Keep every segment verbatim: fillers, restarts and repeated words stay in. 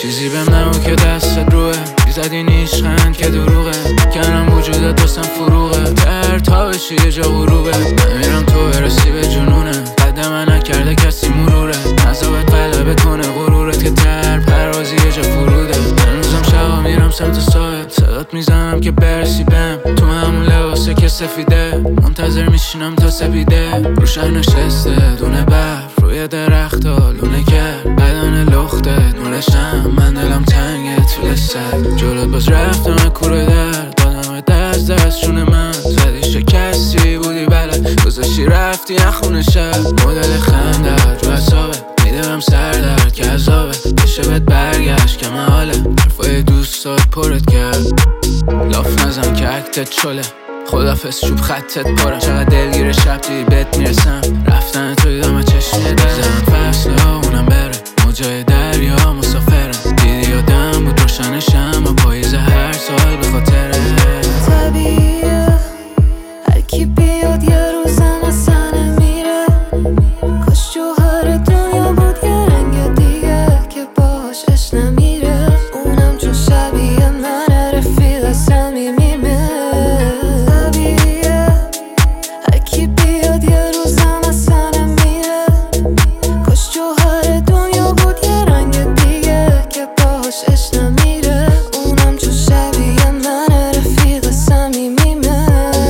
چیزی بهم نگو که دستت روه، بیزدی نیشخند که دروغه، کنم وجودت واسم فروغه، تر تا بشی یه جا غروبه، نمیرم تو برسی به جنونه، قد من نکرده کسی مروره، عذابت غلبه کنه غرورت که تر پرازی یه جا فروده، هنوزم شبا میرم سمت سایت، صدات میزنم که برسی بهم، تو همون لباسه که سفیده، منتظر میشینم تا سپیده، روشن نشسته دونه برف روی درخت ها لونه کرد، بدن لخته نورشم، من دلم تنگه طول سگ، جلوت باز رفتم کوره درد، دادم دست دستشون من، زدی شکستی بودی بلد، گذاشتی رفتی نخونه شب، مدل خندت رو حسابت، میدونم سر درد که عذابه، بشه بهت برگشت که محاله، حرفای دوستات پرت کرد، لاف نزن که اکتت چله، خدافز چوب خطت پارم، چقدر دلگیر شب دیدی بهت میرسم، رفتن تو دیدم از چشمی در زن فصله ها اونم بره، موجای دریا مسافرم، دیدی یادم بود روشنشم، و پاییز هر سال به خاطره طبیعیه هر کی بیاد یه روزم اصلا نمیره، کاش جوهر دنیا بود یه رنگ دیگه که باش عشق نمیره، اونم چون شبیه منه رفیق صمیمیمه، طبیعیه هر کی بیاد یه روزم اصلا نمیره، کاش جوهر دنیا بود یه رنگ دیگه که باش عشق نمیره، اونم چون شبیه منه رفیق صمیمیمه،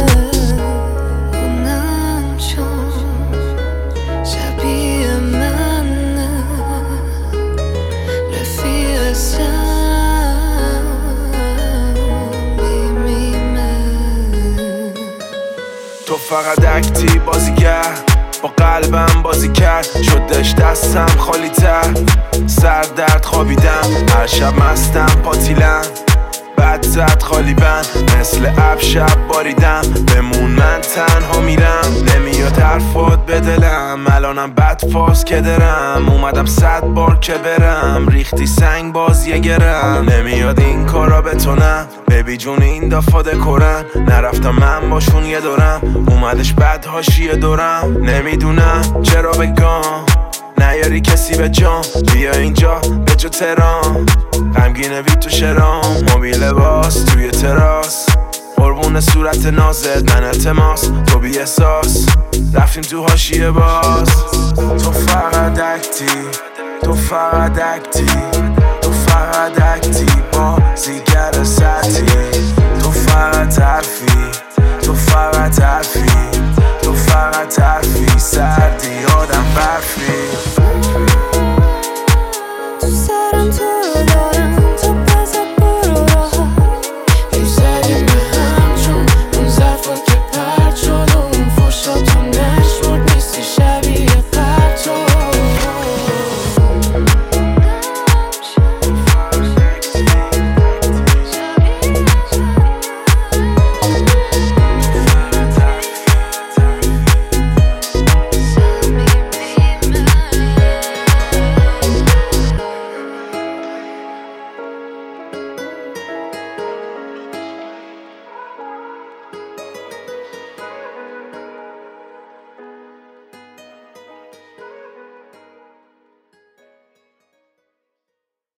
اونم چون شبیه منه رفیق صمیمیمه. تو فقط اکتی بازیگر، با قلبم بازی کرد، شدش دستم خالی تر، سر درد خوابیدم، هر شب مستم پاتیلم، بعد زد خالی بند، مثل اب شب باریدم، بمون من تنها میرم، نمیاد حرفات به دلم، الانم بد فاز که درم، اومدم صد بار که برم، ریختی سنگ باز یه گرم، نمیاد این کارا بتونم، بیبی جون این دفعه دکورن، نرفتم من باشون یه دورم، اومدش بد هاشیه دورم، نمیدونم چرا بگم نیاری کسی به جام، بیا اینجا به جا ترام، غمگینه بی تو شرام، موبیل لباس توی تراس، قربون صورت نازت من التماس، تو بی احساس رفتیم تو حاشیه باز، تو فقط اکتی، تو فقط اکتی